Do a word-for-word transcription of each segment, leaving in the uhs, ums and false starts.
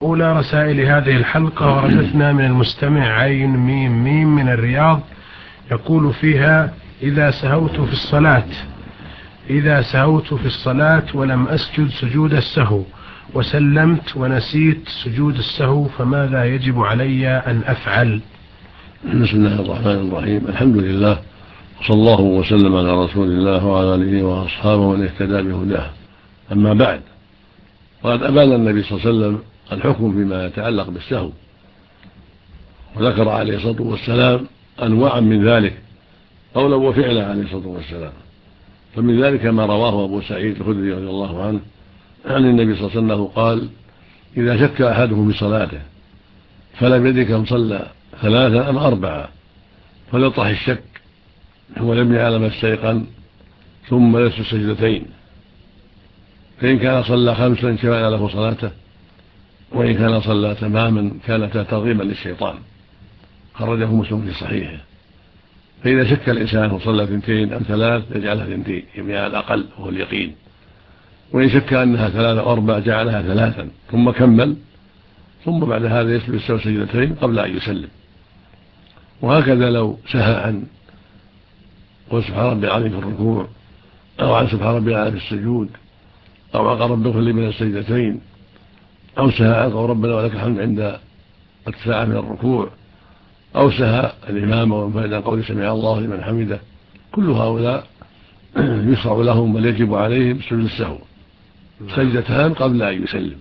أولى رسائل هذه الحلقة وردتنا من المستمع عين ميم ميم من الرياض، يقول فيها: إذا سهوت في الصلاة إذا سهوت في الصلاة ولم أسجد سجود السهو وسلمت ونسيت سجود السهو، فماذا يجب علي أن أفعل؟ بسم الله الرحمن الرحيم. الحمد لله، وصلى الله وسلم على رسول الله وعلى آله وأصحابه ومن اهتدى بهداه. أما بعد، وقد أبان النبي صلى الله عليه وسلم الحكم فيما يتعلق بالسهو، وذكر عليه الصلاة والسلام أنواعا من ذلك قولا وفعلا عليه الصلاة والسلام. فمن ذلك ما رواه أبو سعيد الخدري رضي الله عنه عن النبي صلى الله عليه وسلم قال: إذا شك أحدهم بصلاته فلم يدرك كم صلى ثلاثا أم أربعة فليطرح الشك ولم يعلم استيقن ثم يسجد سجدتين، فإن كان صلى خمسا شفع له صلاته، وإن كان صلى تماما كانتا ترغيبا للشيطان. خرجه مسلم في صحيحه. فإذا شك الإنسان وصلى اثنتين أم ثلاث يجعلها اثنتين، يعني على الأقل وهو اليقين. وإن شك أنها ثلاثة أو أربع جعلها ثلاثا ثم كمل، ثم بعد هذا يسجد السهو سجدتين قبل أن يسلم. وهكذا لو سهى عن قل سبحان ربي العظيم في الركوع، أو عن سبحان ربي العظيم في السجود، أو عن رب اغفر لي من السجدتين، أو سهى عن قول ربنا ولك الحمد عند ارتفاع من الركوع، أو سهى الإمام وانفرد عن قول سمع الله لمن حمده، كل هؤلاء يشرع لهم بل يجب عليهم سجود السهو سجدتان قبل أن يسلم.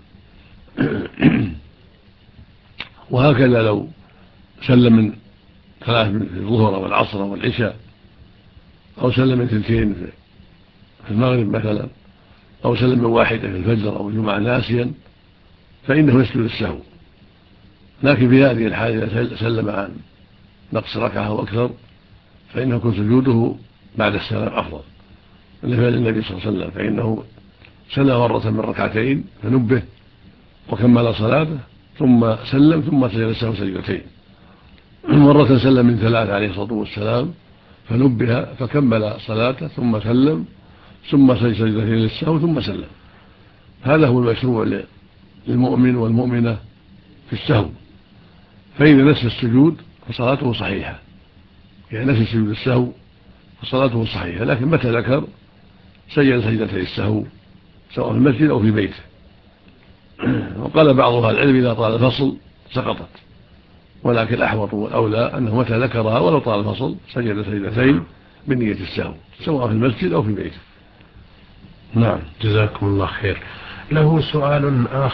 وهكذا لو سلم من ثلاث في الظهر والعصر والعشاء، أو سلم من ثنتين في المغرب مثلا، أو سلم من واحدة في الفجر أو الجمعة ناسيا، فإنه يسجد السهو. لكن في هذه الحالة إذا سلم عن نقص ركعة أو أكثر فإنه يكون سجوده بعد السلام أفضل لفعل النبي صلى الله عليه وسلم، فإنه سلم مرة من ركعتين فنبه وكمل صلاته ثم سلم ثم سجد السهو سجدتين. مرة سلم من ثلاث عليه الصلاة والسلام فنبه فكمل صلاته ثم سلم ثم سجد سجدتين للسهو ثم سلم. هذا هو المشروع للمؤمن والمؤمنة في السهو. فإذا نسي السجود فصلاته صحيحة، يعني نسي سجود السهو فصلاته صحيحة، لكن متى ذكر سجد سجدتي السهو سواء في المسجد أو في بيته. وقال بعض أهل العلم إذا طال الفصل سقطت، ولكن الأحوط والأولى أنه متى ذكرها ولو طال الفصل سجد سجدتين بنية السهو سواء في المسجد أو في بيته. نعم، جزاكم الله خير. له سؤال آخر.